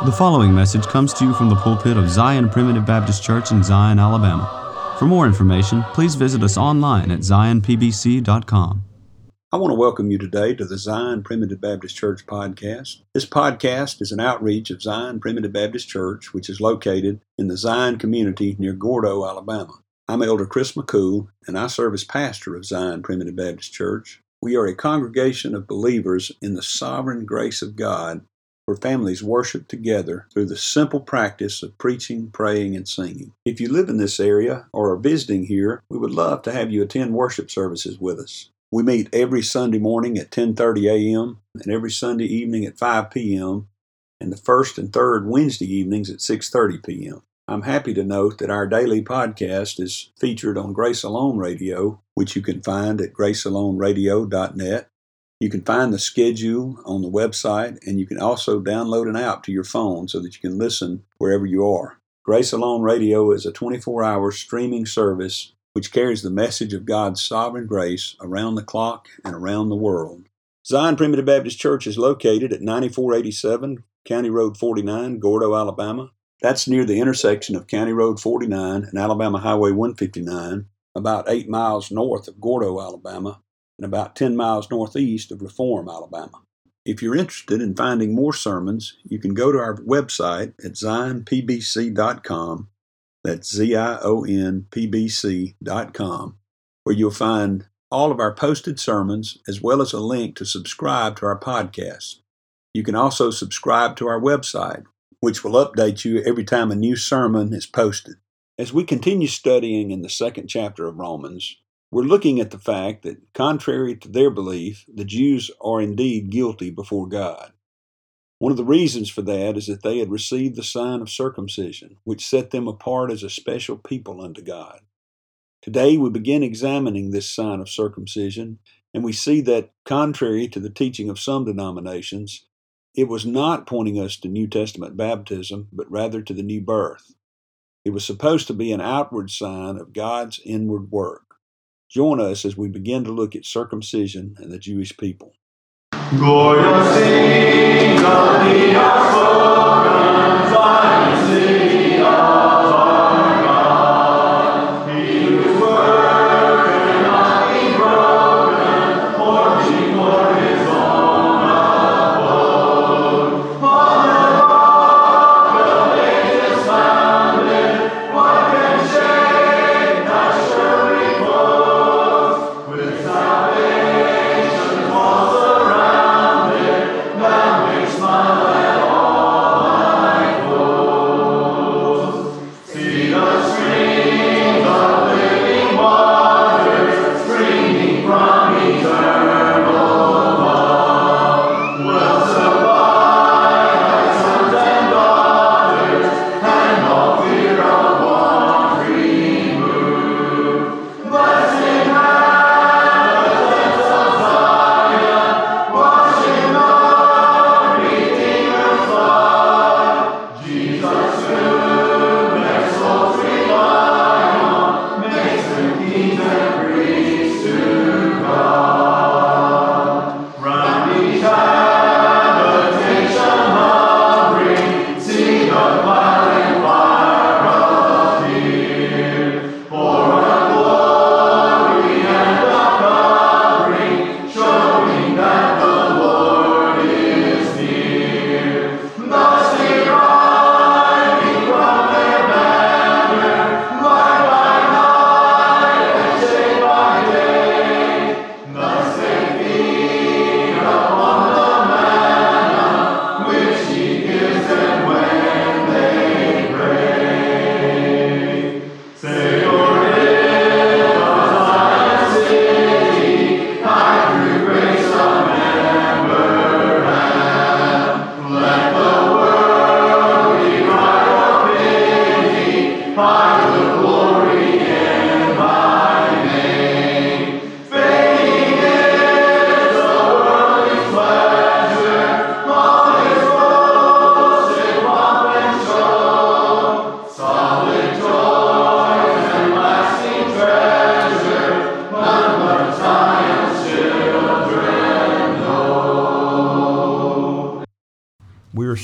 The following message comes to you from the pulpit of Zion Primitive Baptist Church in Zion, Alabama. For more information, please visit us online at zionpbc.com. I want to welcome you today to the Zion Primitive Baptist Church podcast. This podcast is an outreach of Zion Primitive Baptist Church, which is located in the Zion community near Gordo, Alabama. I'm Elder Chris McCool, and I serve as pastor of Zion Primitive Baptist Church. We are a congregation of believers in the sovereign grace of God, where families worship together through the simple practice of preaching, praying, and singing. If you live in this area or are visiting here, we would love to have you attend worship services with us. We meet every Sunday morning at 10:30 a.m. and every Sunday evening at 5 p.m. and the first and third Wednesday evenings at 6:30 p.m. I'm happy to note that our daily podcast is featured on Grace Alone Radio, which you can find at gracealoneradio.net. You can find the schedule on the website, and you can also download an app to your phone so that you can listen wherever you are. Grace Alone Radio is a 24-hour streaming service which carries the message of God's sovereign grace around the clock and around the world. Zion Primitive Baptist Church is located at 9487 County Road 49, Gordo, Alabama. That's near the intersection of County Road 49 and Alabama Highway 159, about 8 miles north of Gordo, Alabama, and about 10 miles northeast of Reform, Alabama. If you're interested in finding more sermons, you can go to our website at zionpbc.com. That's zionpbc.com, where you'll find all of our posted sermons as well as a link to subscribe to our podcast. You can also subscribe to our website, which will update you every time a new sermon is posted. As we continue studying in the second chapter of Romans, we're looking at the fact that, contrary to their belief, the Jews are indeed guilty before God. One of the reasons for that is that they had received the sign of circumcision, which set them apart as a special people unto God. Today we begin examining this sign of circumcision, and we see that, contrary to the teaching of some denominations, it was not pointing us to New Testament baptism, but rather to the new birth. It was supposed to be an outward sign of God's inward work. Join us as we begin to look at circumcision and the Jewish people. Smile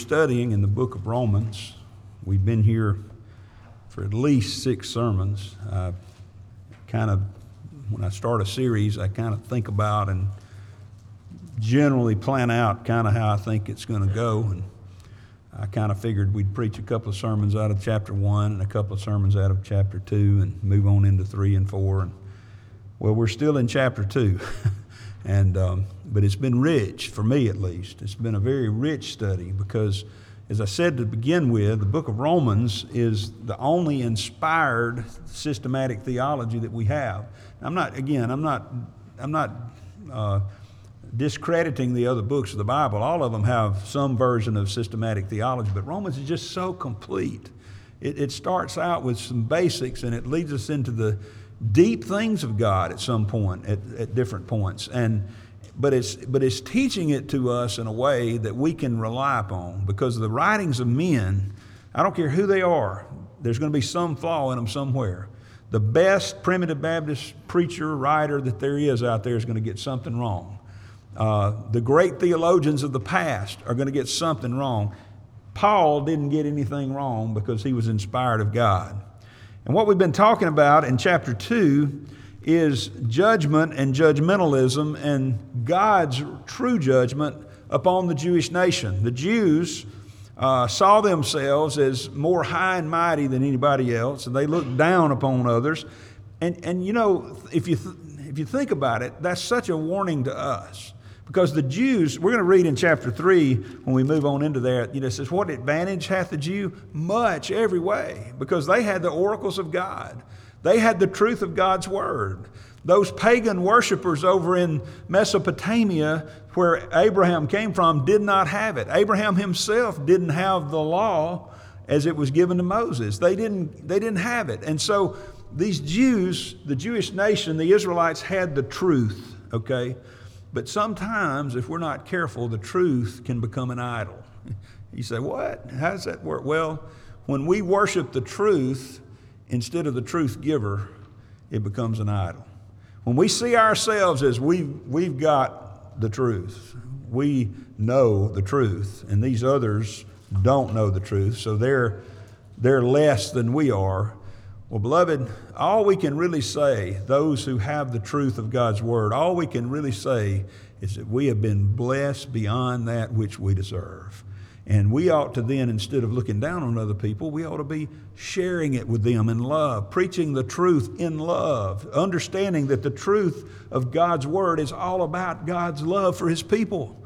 studying in the book of Romans. We've been here for at least 6 sermons. When I start a series, I kind of think about and generally plan out kind of how I think it's going to go. And I kind of figured we'd preach a couple of sermons out of chapter 1 and a couple of sermons out of chapter 2 and move on into 3 and 4. And, well, we're still in chapter 2. But it's been rich, for me at least. It's been a very rich study because, as I said to begin with, the book of Romans is the only inspired systematic theology that we have. I'm not discrediting the other books of the Bible. All of them have some version of systematic theology, but Romans is just so complete. It starts out with some basics, and it leads us into the deep things of God at some point, at different points. But it's teaching it to us in a way that we can rely upon, because the writings of men, I don't care who they are, there's going to be some flaw in them somewhere. The best primitive Baptist preacher, writer that there is out there is going to get something wrong. The great theologians of the past are going to get something wrong. Paul didn't get anything wrong because he was inspired of God. And what we've been talking about in chapter 2 is judgment and judgmentalism and God's true judgment upon the Jewish nation. The Jews saw themselves as more high and mighty than anybody else, and they looked down upon others. And you know, if you think about it, that's such a warning to us. Because the Jews, we're going to read in chapter 3, when we move on into there, it says, what advantage hath the Jew? Much, every way, because they had the oracles of God. They had the truth of God's word. Those pagan worshipers over in Mesopotamia, where Abraham came from, did not have it. Abraham himself didn't have the law as it was given to Moses. They didn't have it. And so these Jews, the Jewish nation, the Israelites had the truth, okay? But sometimes, if we're not careful, the truth can become an idol. You say, what? How does that work? Well, when we worship the truth instead of the truth giver, it becomes an idol. When we see ourselves as we've got the truth, we know the truth, and these others don't know the truth, so they're less than we are. Well, beloved, all we can really say, those who have the truth of God's word, all we can really say is that we have been blessed beyond that which we deserve. And we ought to then, instead of looking down on other people, we ought to be sharing it with them in love, preaching the truth in love, understanding that the truth of God's word is all about God's love for his people.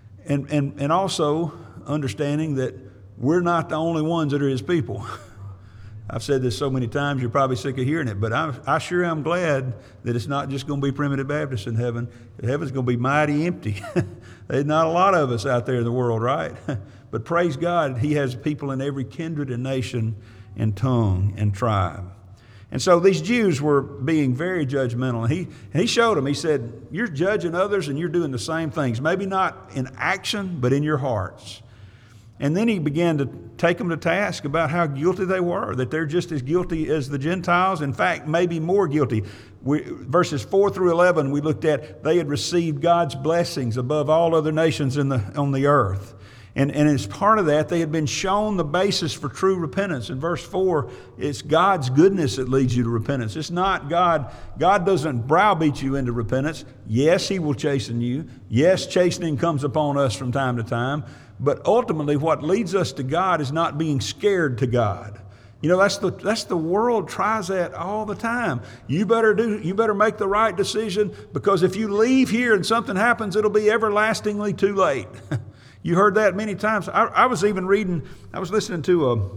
And also understanding that we're not the only ones that are his people. I've said this so many times, you're probably sick of hearing it, but I sure am glad that it's not just going to be primitive Baptists in heaven. Heaven's going to be mighty empty. There's not a lot of us out there in the world, right? But praise God, he has people in every kindred and nation and tongue and tribe. And so these Jews were being very judgmental. And he showed them, he said, you're judging others and you're doing the same things. Maybe not in action, but in your hearts. And then he began to take them to task about how guilty they were, that they're just as guilty as the Gentiles, in fact, maybe more guilty. Verses 4 through 11, we looked at, they had received God's blessings above all other nations on the earth. And as part of that, they had been shown the basis for true repentance. In verse 4, it's God's goodness that leads you to repentance. It's not God. God doesn't browbeat you into repentance. Yes, he will chasten you. Yes, chastening comes upon us from time to time. But ultimately, what leads us to God is not being scared to God. You know, that's the world tries that all the time. You better make the right decision, because if you leave here and something happens, it'll be everlastingly too late. You heard that many times. I was listening to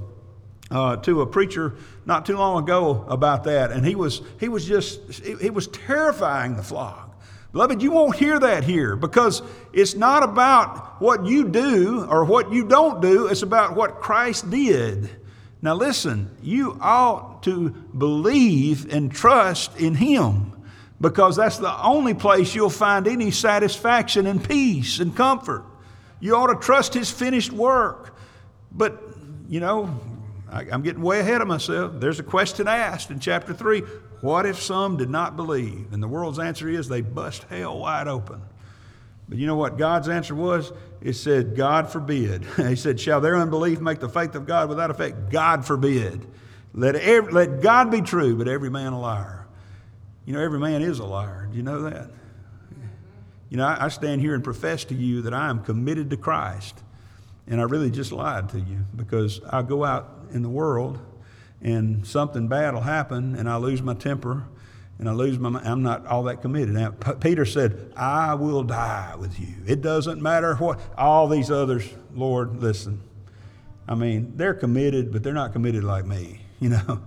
a preacher not too long ago about that, and he was terrifying the flock. Beloved, you won't hear that here, because it's not about what you do or what you don't do. It's about what Christ did. Now listen, you ought to believe and trust in him, because that's the only place you'll find any satisfaction and peace and comfort. You ought to trust his finished work. But, you know, I'm getting way ahead of myself. There's a question asked in chapter 3. What if some did not believe? And the world's answer is they bust hell wide open. But you know what God's answer was? It said, God forbid. He said, shall their unbelief make the faith of God without effect? God forbid. Let God be true, but every man a liar. You know, every man is a liar. Do you know that? You know, I stand here and profess to you that I am committed to Christ. And I really just lied to you, because I go out in the world and something bad will happen and I lose my temper and I'm not all that committed. Now, Peter said, I will die with you. It doesn't matter what, all these others, Lord, listen. I mean, they're committed, but they're not committed like me, you know.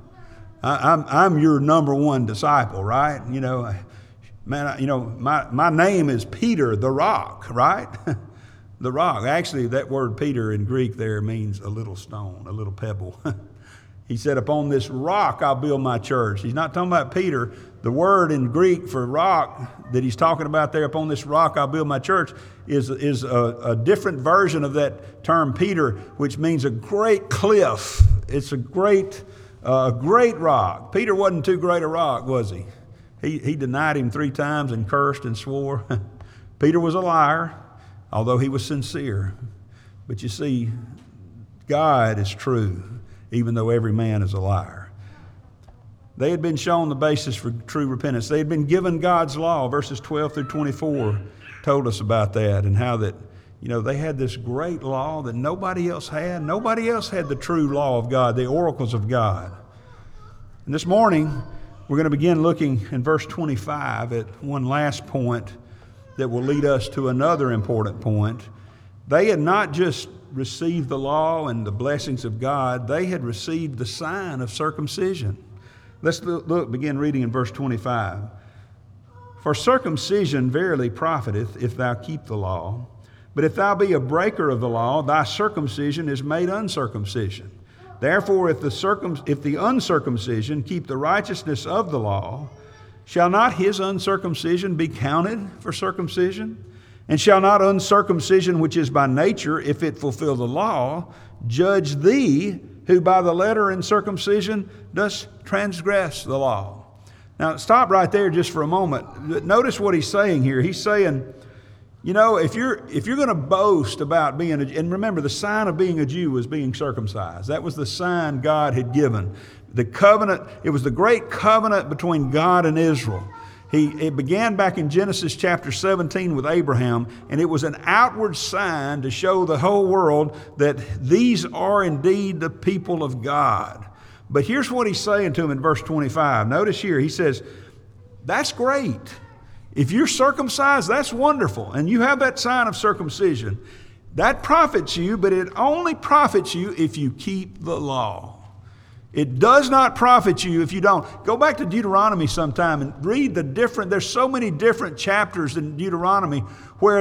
I'm your number one disciple, right? You know, man, you know, my name is Peter the Rock, right? The rock. Actually, that word Peter in Greek there means a little stone, a little pebble. He said, upon this rock I'll build my church. He's not talking about Peter. The word in Greek for rock that he's talking about there, upon this rock I'll build my church, is a different version of that term Peter, which means a great cliff. It's a great rock. Peter wasn't too great a rock, was he? He denied him 3 times and cursed and swore. Peter was a liar, although he was sincere. But you see, God is true, even though every man is a liar. They had been shown the basis for true repentance. They had been given God's law. Verses 12 through 24 told us about that, and how that, you know, they had this great law that nobody else had. Nobody else had the true law of God, the oracles of God. And this morning, we're going to begin looking in verse 25 at one last point that will lead us to another important point. They had not just received the law and the blessings of God, they had received the sign of circumcision. Let's begin reading in verse 25. For circumcision verily profiteth, if thou keep the law. But if thou be a breaker of the law, thy circumcision is made uncircumcision. Therefore, if the uncircumcision keep the righteousness of the law, shall not his uncircumcision be counted for circumcision? And shall not uncircumcision, which is by nature, if it fulfill the law, judge thee, who by the letter in circumcision dost transgress the law? Now, stop right there just for a moment. Notice what he's saying here. He's saying, you know, if you're going to boast about being and remember, the sign of being a Jew was being circumcised. That was the sign God had given. The covenant, it was the great covenant between God and Israel. It began back in Genesis chapter 17 with Abraham, and it was an outward sign to show the whole world that these are indeed the people of God. But here's what he's saying to them in verse 25. Notice here, he says, that's great. If you're circumcised, that's wonderful, and you have that sign of circumcision. That profits you, but it only profits you if you keep the law. It does not profit you if you don't. Go back to Deuteronomy sometime and read there's so many different chapters in Deuteronomy where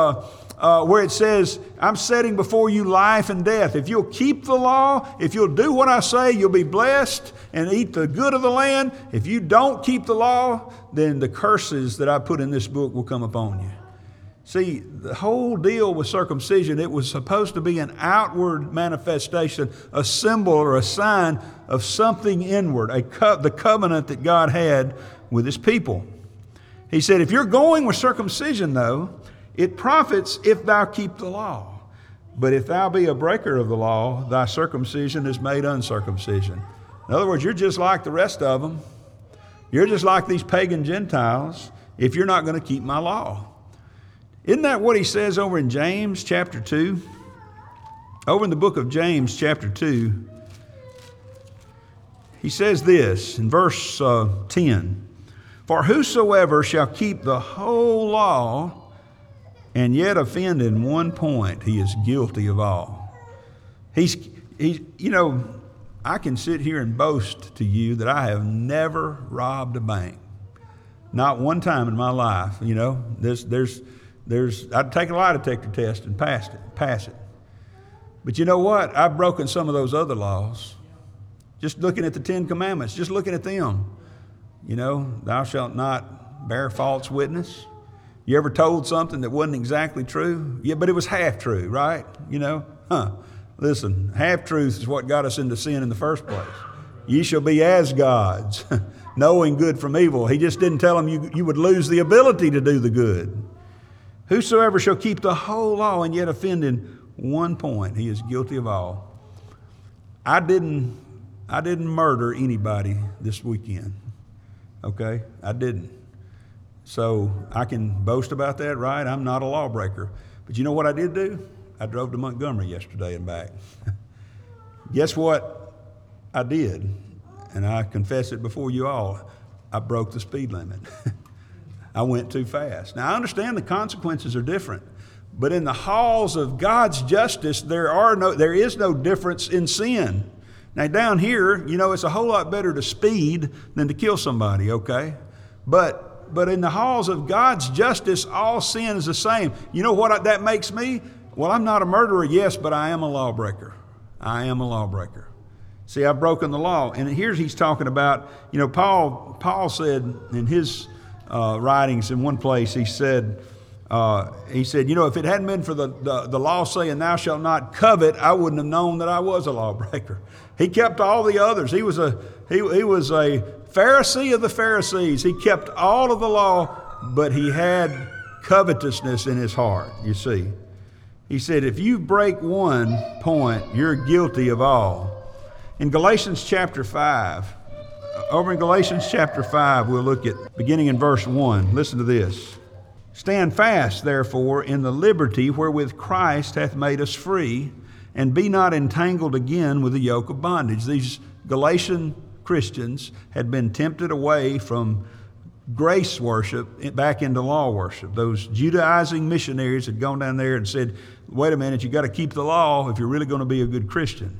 it says, I'm setting before you life and death. If you'll keep the law, if you'll do what I say, you'll be blessed and eat the good of the land. If you don't keep the law, then the curses that I put in this book will come upon you. See, the whole deal with circumcision, it was supposed to be an outward manifestation, a symbol or a sign of something inward, the covenant that God had with his people. He said, if you're going with circumcision, though, it profits if thou keep the law. But if thou be a breaker of the law, thy circumcision is made uncircumcision. In other words, you're just like the rest of them. You're just like these pagan Gentiles if you're not going to keep my law. Isn't that what he says over in James chapter 2? Over in the book of James chapter 2, he says this in verse 10. For whosoever shall keep the whole law and yet offend in one point, he is guilty of all. He's you know, I can sit here and boast to you that I have never robbed a bank. Not one time in my life. You know, I'd take a lie detector test and pass it. But you know what? I've broken some of those other laws. Just looking at the 10 Commandments, just looking at them. You know, thou shalt not bear false witness. You ever told something that wasn't exactly true? Yeah, but it was half true, right? You know, listen, half truth is what got us into sin in the first place. Ye shall be as gods, knowing good from evil. He just didn't tell them you would lose the ability to do the good. Whosoever shall keep the whole law and yet offend in one point, he is guilty of all. I didn't murder anybody this weekend. Okay? I didn't. So I can boast about that, right? I'm not a lawbreaker. But you know what I did do? I drove to Montgomery yesterday and back. Guess what I did? And I confess it before you all. I broke the speed limit. I went too fast. Now, I understand the consequences are different, but in the halls of God's justice, there is no difference in sin. Now, down here, it's a whole lot better to speed than to kill somebody, okay? But in the halls of God's justice, all sin is the same. You know what that makes me? Well, I'm not a murderer, yes, but I am a lawbreaker. I am a lawbreaker. See, I've broken the law. And here he's talking about, Paul said in his writings in one place, he said, if it hadn't been for the law saying thou shalt not covet, I wouldn't have known that I was a lawbreaker. He kept all the others. He was a Pharisee of the Pharisees. He kept all of the law, but he had covetousness in his heart, you see. He said, if you break one point, you're guilty of all. In Galatians chapter 5, over in Galatians chapter 5, we'll look at beginning in verse 1. Listen to this. Stand fast, therefore, in the liberty wherewith Christ hath made us free, and be not entangled again with the yoke of bondage. These Galatian Christians had been tempted away from grace worship back into law worship. Those Judaizing missionaries had gone down there and said, wait a minute, you got to keep the law if you're really going to be a good Christian.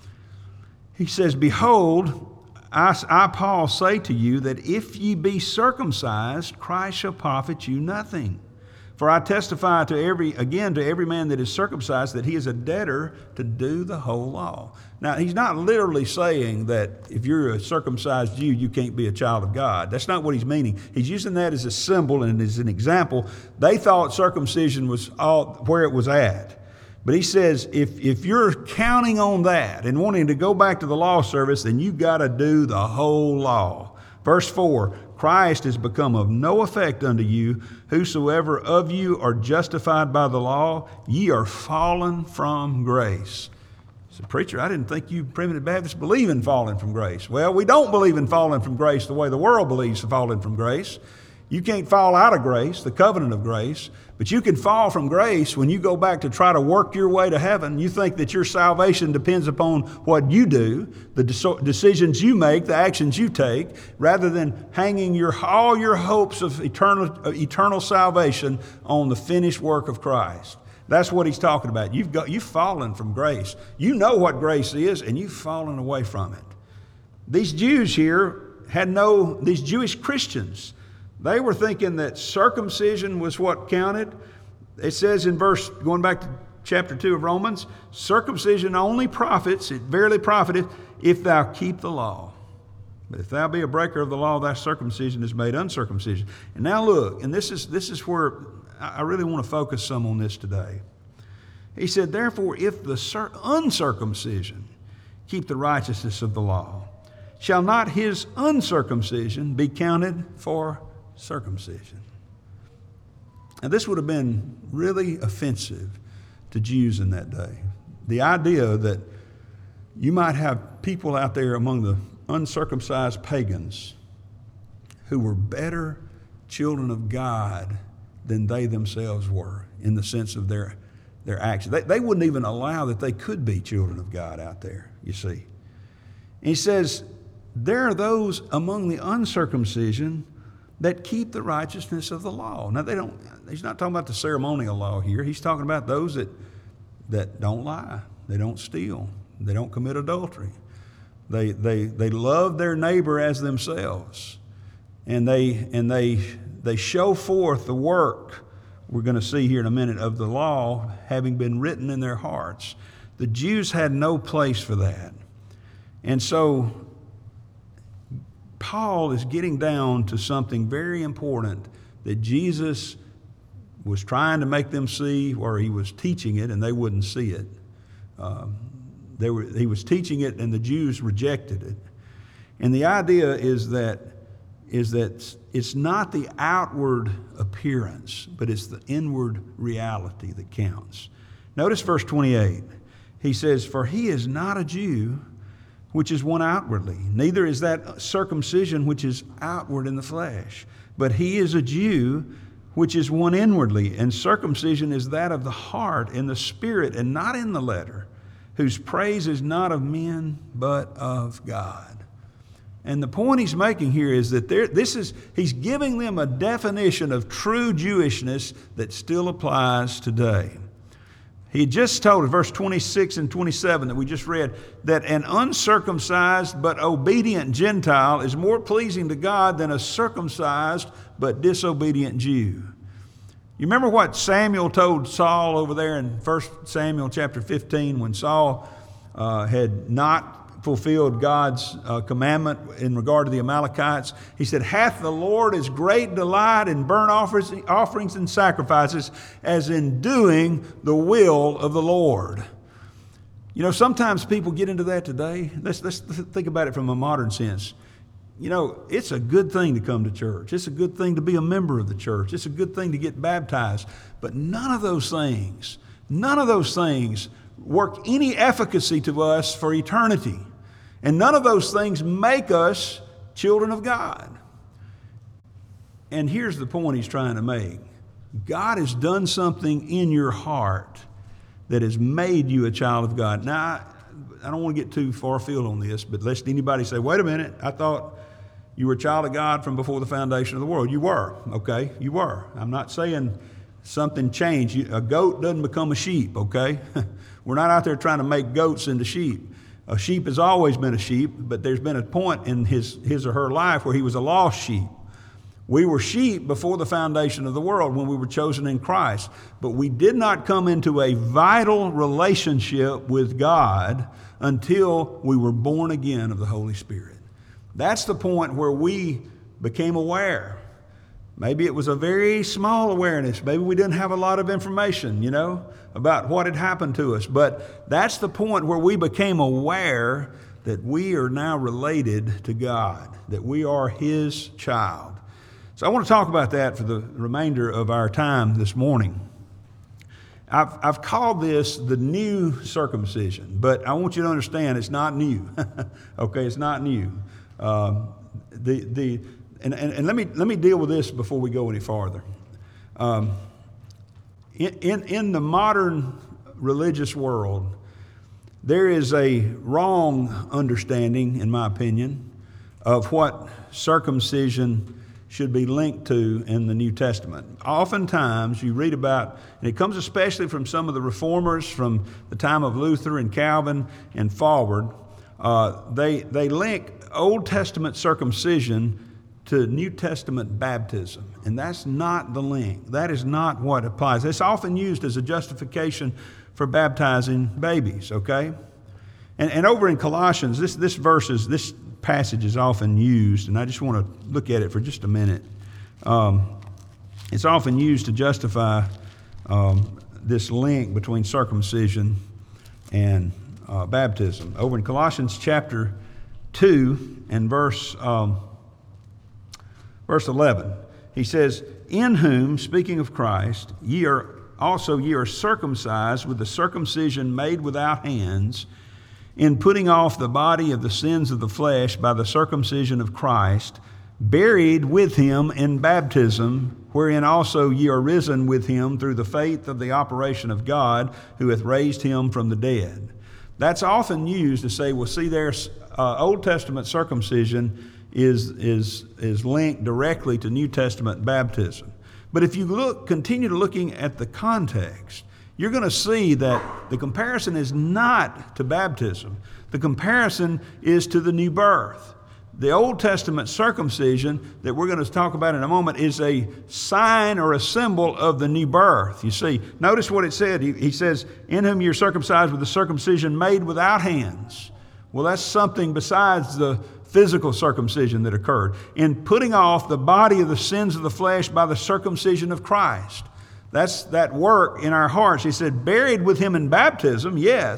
He says, behold, I, Paul, say to you that if ye be circumcised, Christ shall profit you nothing. For I testify to every man that is circumcised that he is a debtor to do the whole law. Now, he's not literally saying that if you're a circumcised Jew, you can't be a child of God. That's not what he's meaning. He's using that as a symbol and as an example. They thought circumcision was all where it was at. But he says, if you're counting on that and wanting to go back to the law service, then you got to do the whole law. Verse 4, Christ is become of no effect unto you. Whosoever of you are justified by the law, ye are fallen from grace. I said, preacher, I didn't think you Primitive Baptists believe in falling from grace. Well, we don't believe in falling from grace the way the world believes in falling from grace. You can't fall out of grace, the covenant of grace, but you can fall from grace when you go back to try to work your way to heaven. You think that your salvation depends upon what you do, the decisions you make, the actions you take, rather than hanging all your hopes of eternal salvation on the finished work of Christ. That's what he's talking about. You've fallen from grace. You know what grace is, and you've fallen away from it. These Jews here these Jewish Christians, they were thinking that circumcision was what counted. It says in going back to chapter 2 of Romans, circumcision only profits, it verily profiteth, if thou keep the law. But if thou be a breaker of the law, thy circumcision is made uncircumcision. And now look, and this is where I really want to focus some on this today. He said, therefore, if the uncircumcision keep the righteousness of the law, shall not his uncircumcision be counted for circumcision? Now, this would have been really offensive to Jews in that day. The idea that you might have people out there among the uncircumcised pagans who were better children of God than they themselves were in the sense of their actions. They wouldn't even allow that they could be children of God out there, you see. And he says, there are those among the uncircumcision that keep the righteousness of the law. Now, he's not talking about the ceremonial law here. He's talking about those that don't lie. They don't steal. They don't commit adultery. They love their neighbor as themselves. And they show forth the work we're going to see here in a minute of the law having been written in their hearts. The Jews had no place for that. And so Paul is getting down to something very important that Jesus was trying to make them see, or he was teaching it and they wouldn't see it. He was teaching it and the Jews rejected it. And the idea is that is that it's not the outward appearance, but it's the inward reality that counts. Notice verse 28. He says, "For he is not a Jew, which is one outwardly, neither is that circumcision which is outward in the flesh, but he is a Jew, which is one inwardly, and circumcision is that of the heart in the spirit and not in the letter, whose praise is not of men but of God." And the point he's making here is that he's giving them a definition of true Jewishness that still applies today. He just told us, verse 26 and 27 that we just read, that an uncircumcised but obedient Gentile is more pleasing to God than a circumcised but disobedient Jew. You remember what Samuel told Saul over there in 1 Samuel chapter 15 when Saul had not fulfilled God's commandment in regard to the Amalekites? He said, "Hath the Lord as great delight in burnt offerings and sacrifices as in doing the will of the Lord." You know, sometimes people get into that today. Let's think about it from a modern sense. You know, it's a good thing to come to church. It's a good thing to be a member of the church. It's a good thing to get baptized. But none of those things work any efficacy to us for eternity. And none of those things make us children of God. And here's the point he's trying to make. God has done something in your heart that has made you a child of God. Now, I don't want to get too far afield on this, but lest anybody say, "Wait a minute, I thought you were a child of God from before the foundation of the world." You were, okay? You were. I'm not saying something changed. A goat doesn't become a sheep, okay? We're not out there trying to make goats into sheep. A sheep has always been a sheep, but there's been a point in his or her life where he was a lost sheep. We were sheep before the foundation of the world when we were chosen in Christ, but we did not come into a vital relationship with God until we were born again of the Holy Spirit. That's the point where we became aware. Maybe it was a very small awareness. Maybe we didn't have a lot of information, about what had happened to us. But that's the point where we became aware that we are now related to God, that we are His child. So I want to talk about that for the remainder of our time this morning. I've called this the new circumcision, but I want you to understand it's not new. Okay, it's not new. And let me deal with this before we go any farther. In the modern religious world, there is a wrong understanding, in my opinion, of what circumcision should be linked to in the New Testament. Oftentimes you read about, and it comes especially from some of the reformers from the time of Luther and Calvin and forward, they link Old Testament circumcision to New Testament baptism. And that's not the link. That is not what applies. It's often used as a justification for baptizing babies, okay? And over in Colossians, this passage is often used, and I just want to look at it for just a minute. It's often used to justify this link between circumcision and baptism. Over in Colossians chapter 2 and verse 11, he says, "In whom," speaking of Christ, ye are circumcised with the circumcision made without hands, in putting off the body of the sins of the flesh by the circumcision of Christ, buried with him in baptism, wherein also ye are risen with him through the faith of the operation of God, who hath raised him from the dead." That's often used to say, well, see, there's Old Testament circumcision is linked directly to New Testament baptism. But if you continue looking at the context, you're going to see that the comparison is not to baptism. The comparison is to the new birth. The Old Testament circumcision that we're going to talk about in a moment is a sign or a symbol of the new birth. You see, notice what it said. He says, "In whom you're circumcised with the circumcision made without hands." Well, that's something besides the physical circumcision that occurred. "In putting off the body of the sins of the flesh by the circumcision of Christ." That's that work in our hearts. He said, buried with him in baptism, yes.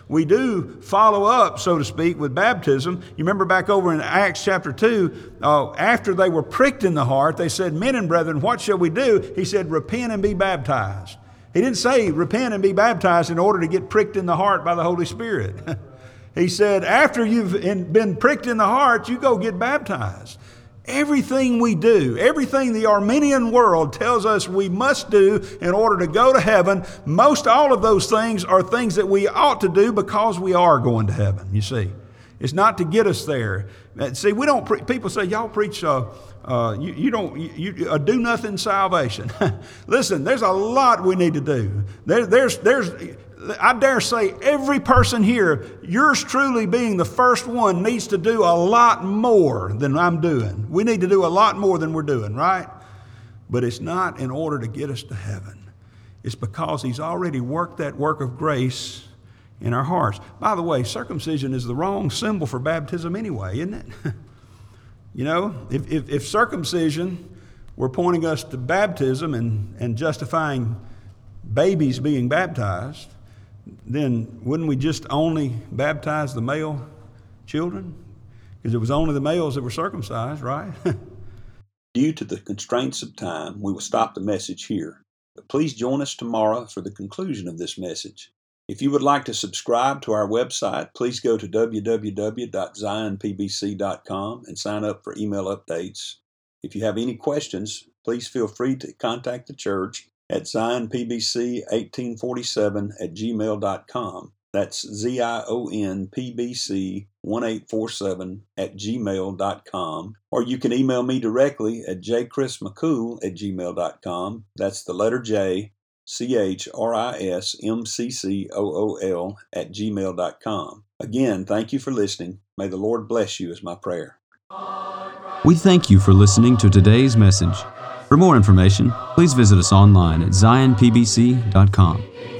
we do follow up, so to speak, with baptism. You remember back over in Acts chapter 2, after they were pricked in the heart, they said, "Men and brethren, what shall we do?" He said, "Repent and be baptized." He didn't say repent and be baptized in order to get pricked in the heart by the Holy Spirit. He said, after you've been pricked in the heart, you go get baptized. Everything we do, everything the Arminian world tells us we must do in order to go to heaven, most all of those things are things that we ought to do because we are going to heaven, you see. It's not to get us there. See, we don't. People say, y'all preach you don't do nothing salvation. Listen, there's a lot we need to do. There's I dare say every person here, yours truly being the first one, needs to do a lot more than I'm doing. We need to do a lot more than we're doing, right? But it's not in order to get us to heaven. It's because He's already worked that work of grace in our hearts. By the way, circumcision is the wrong symbol for baptism anyway, isn't it? You know, if circumcision were pointing us to baptism and justifying babies being baptized, then wouldn't we just only baptize the male children? Because it was only the males that were circumcised, right? Due to the constraints of time, we will stop the message here. But please join us tomorrow for the conclusion of this message. If you would like to subscribe to our website, please go to www.zionpbc.com and sign up for email updates. If you have any questions, please feel free to contact the church at zionpbc1847@gmail.com. That's ZIONPBC1847@gmail.com. Or you can email me directly at jchrismccool@gmail.com. That's the letter J, CHRISMCCOOL@gmail.com. Again, thank you for listening. May the Lord bless you is my prayer. We thank you for listening to today's message. For more information, please visit us online at zionpbc.com.